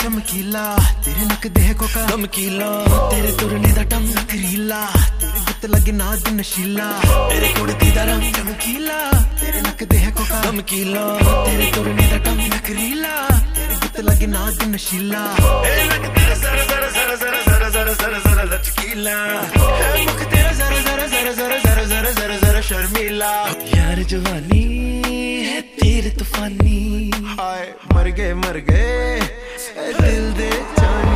चमकीला, तेरे नक देखो का चमकीला, तेरे तुरने दा टंग नखरीला, तेरे गुत्त लगे नाज नशीला, तेरे कुड़ती दा रंग चमकीला, तेरे नक देखो का चमकीला, तेरे तुरने दा टंग नखरीला, तेरे गुत्त लगे नाज नशीला, तेरे नक तेरा जरा जरा जरा जरा जरा जरा जरा जरा लचकीला, मुख तेरा जरा जरा जरा जरा जरा जरा जरा जरा शर्मीला। यार जवानी है तीर तूफानी, हाय मर गए दिल दे जानी।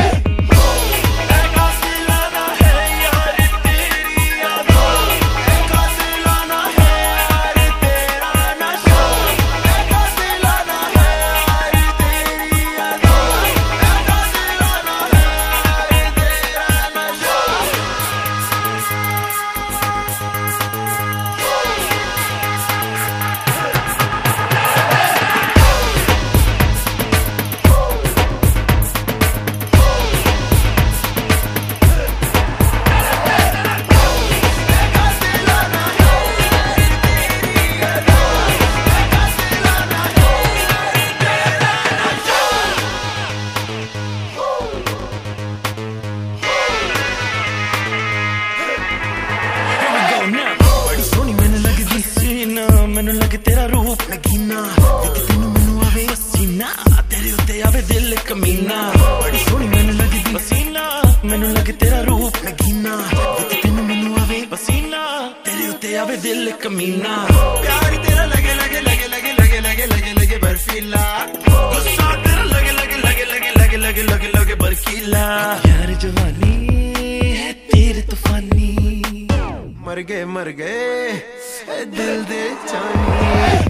मैनू लगे तेरा रूप नगीना, देख तेनू मैनू आवे पसीना, तेरे उत्ते आवे दिल कमीना, बड़ी सोहनी मैनू लगे पसीना, मैनू लगे तेरा रूप नगीना, देख तेनू मैनू आवे पसीना, तेरे उत्ते आवे दिल कमीना, प्यार तेरा लगे लगे लगे लगे लगे लगे लगे लगे बर्फीला, गुस्सा तेरा लगे लगे लगे लगे लगे लगे लगे लगे बर्फीला। यार जवानी है तीर तूफानी, मर गए दिल दे जानी।